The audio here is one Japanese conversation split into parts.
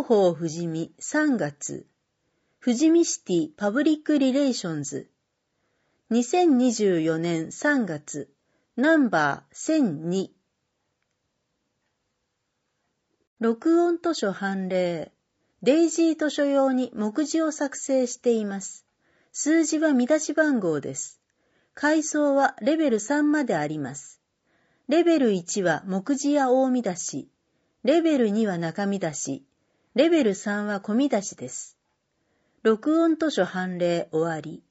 広報富士見3月、富士見シティパブリックリレーションズ、2024年3月、ナンバー1002。録音図書判例。デイジー図書用に目次を作成しています。数字は見出し番号です。階層はレベル3まであります。レベル1は目次や大見出し。レベル2は中見出し。レベル3は小見出しです。録音図書判例終わり。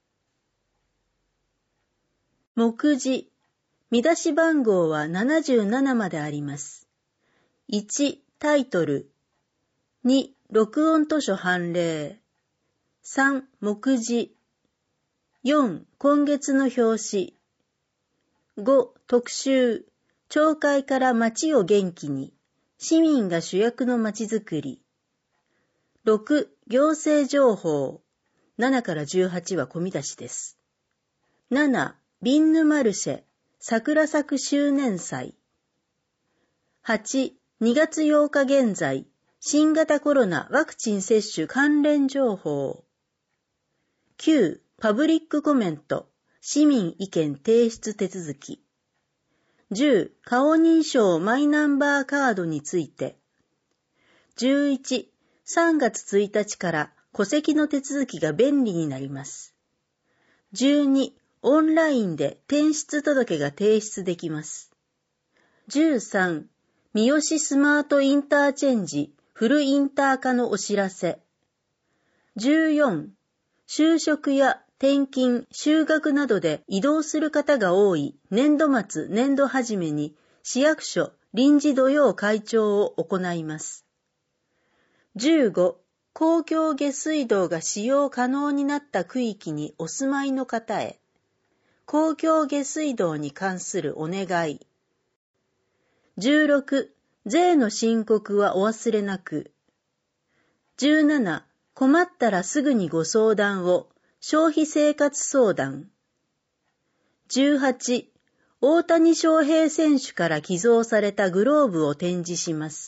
目次。見出し番号は77まであります。1、タイトル。2、録音図書判例。3、目次。4、今月の表紙。5、特集。町会から町を元気に。市民が主役の町づくり。6、行政情報。7から18は小見出しです。7、ビンヌマルシェ。桜咲く周年祭。8、2月8日現在。新型コロナワクチン接種関連情報。9、パブリックコメント。市民意見提出手続き。10、顔認証マイナンバーカードについて。11、3月1日から戸籍の手続きが便利になります。12、オンラインで転出届が提出できます。13、三好スマートインターチェンジフルインター化のお知らせ。14、就職や転勤、就学などで移動する方が多い年度末年度始めに市役所臨時土曜開庁を行います。15、公共下水道が使用可能になった区域にお住まいの方へ、公共下水道に関するお願い。16、税の申告はお忘れなく。17、困ったらすぐにご相談を、消費生活相談。18、大谷翔平選手から寄贈されたグローブを展示します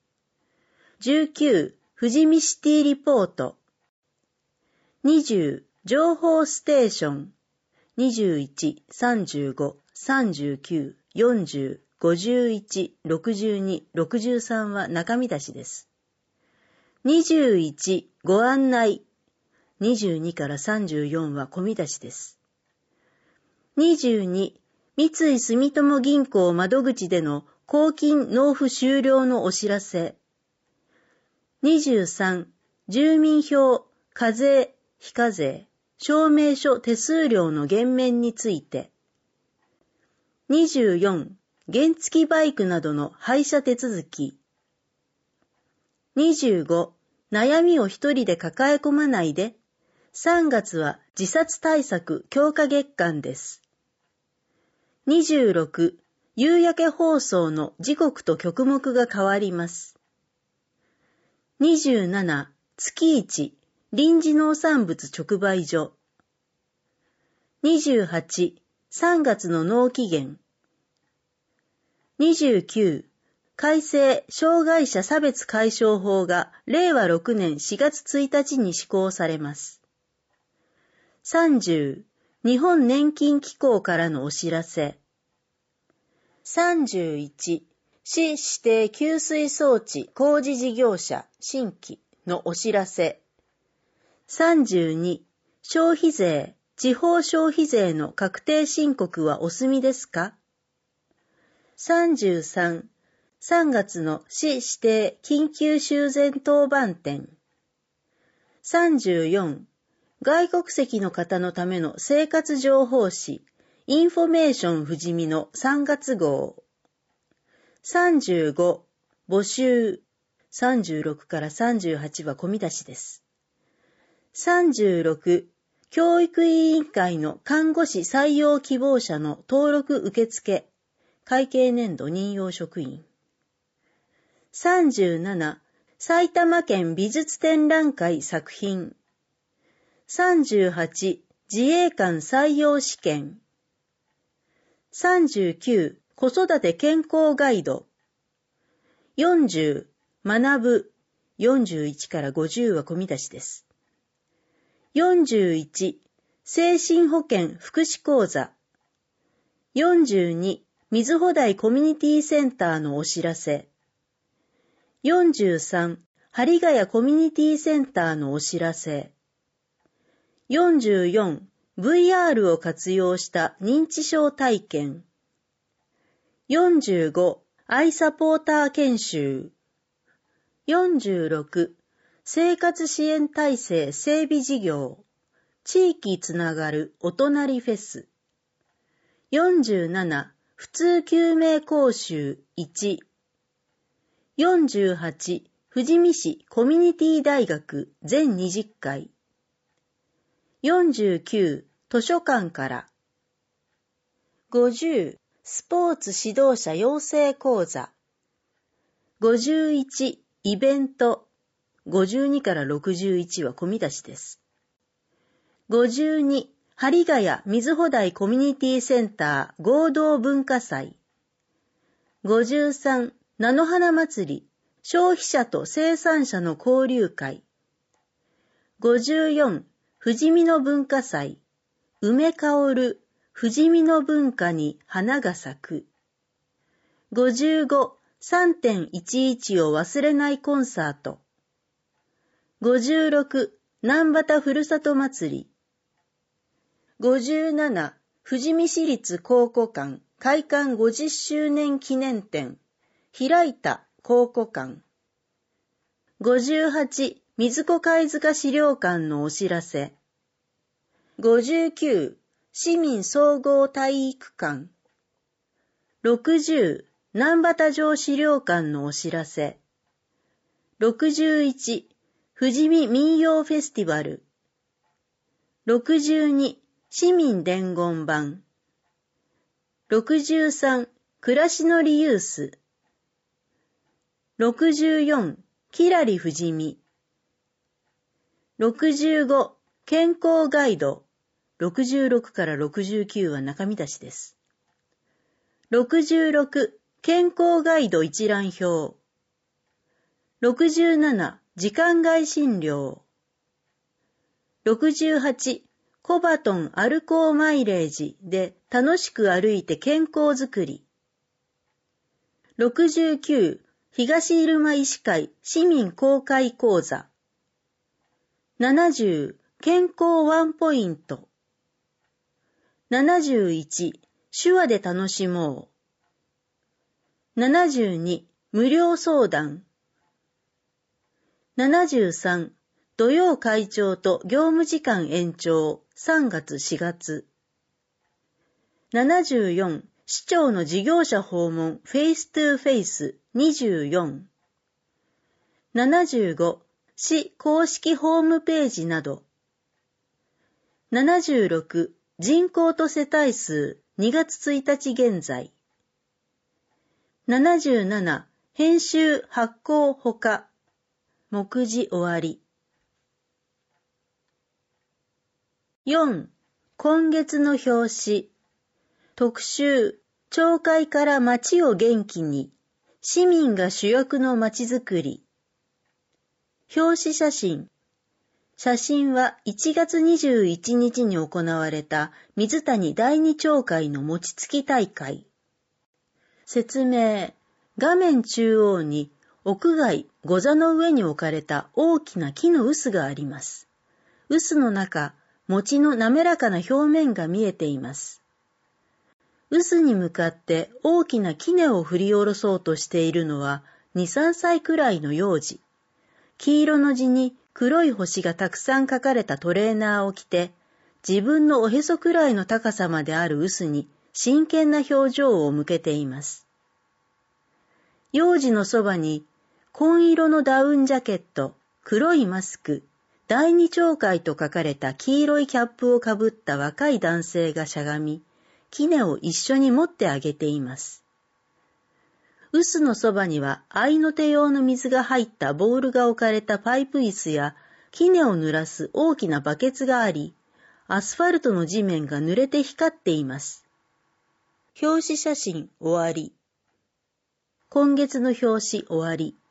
。19、富士見シティリポート。20、情報ステーション。21、35、39、40、51、62、63は中見出しです。21、ご案内。22から34は小見出しです。22、三井住友銀行窓口での公金納付終了のお知らせ。23、住民票、課税、非課税、証明書手数料の減免について。24、原付バイクなどの廃車手続き。25、悩みを一人で抱え込まないで。3月は自殺対策強化月間です。26、夕焼け放送の時刻と曲目が変わります。27、月1、臨時農産物直売所。28、3月の納期限。29、改正障害者差別解消法が令和6年4月1日に施行されます。30、日本年金機構からのお知らせ。31、市指定給水装置工事事業者新規のお知らせ。32、消費税、地方消費税の確定申告はお済みですか？ 33、3月の市指定緊急修繕当番店。34、外国籍の方のための生活情報誌、インフォメーション富士見の3月号。35、募集。36から38は小見出しです。36、教育委員会の看護師採用希望者の登録受付。会計年度任用職員。37、埼玉県美術展覧会作品。38、自衛官採用試験。39、子育て健康ガイド。40、学ぶ、 41から50は込み出しです。41、精神保健福祉講座。42、水穂台コミュニティセンターのお知らせ。43、針ヶ谷コミュニティセンターのお知らせ。44、VR を活用した認知症体験。45、アイサポーター研修。46、生活支援体制整備事業。地域つながるお隣フェス。47、普通救命講習1。48、富士見市コミュニティ大学全20回。49、図書館から。50、スポーツ指導者養成講座。51、イベント。52から61は込み出しです。52、針ヶ谷水穂台コミュニティセンター合同文化祭。53、菜の花祭り、消費者と生産者の交流会。54、富士見の文化祭、梅香る富士見の文化に花が咲く。55、3.11 を忘れないコンサート。56、南畑ふるさと祭り。57、富士見市立考古館開館50周年記念展、開いた考古館。58、水子貝塚資料館のお知らせ。59、市民総合体育館。60、南畑城資料館のお知らせ。61、富士見民謡フェスティバル。62、市民伝言板。63、暮らしのリユース。64、きらり富士見。65、健康ガイド。66から69は中身出しです。66、健康ガイド一覧表。67、時間外診療。68、コバトン歩こうマイレージで楽しく歩いて健康づくり。69、東入間医師会市民公開講座。70、健康ワンポイント。71、手話で楽しもう。72、無料相談。73、土曜会長と業務時間延長3月4月。74、市長の事業者訪問フェイストゥフェイス24。75、市公式ホームページなど。76、人口と世帯数2月1日現在。77、編集発行ほか。目次終わり。4、今月の表紙。特集、町会から町を元気に。市民が主役の町づくり。表紙写真。写真は1月21日に行われた水谷第二町会の餅つき大会。説明。画面中央に屋外御座の上に置かれた大きな木の臼があります。臼の中、餅の滑らかな表面が見えています。臼に向かって大きな杵を振り下ろそうとしているのは2、3歳くらいの幼児。黄色の地に黒い星がたくさん描かれたトレーナーを着て、自分のおへそくらいの高さまである臼に真剣な表情を向けています。幼児のそばに、紺色のダウンジャケット、黒いマスク、第二町会と書かれた黄色いキャップをかぶった若い男性がしゃがみ、杵を一緒に持ってあげています。臼のそばには合いの手用の水が入ったボウルが置かれたパイプ椅子や、杵を濡らす大きなバケツがあり、アスファルトの地面が濡れて光っています。表紙写真終わり。今月の表紙終わり。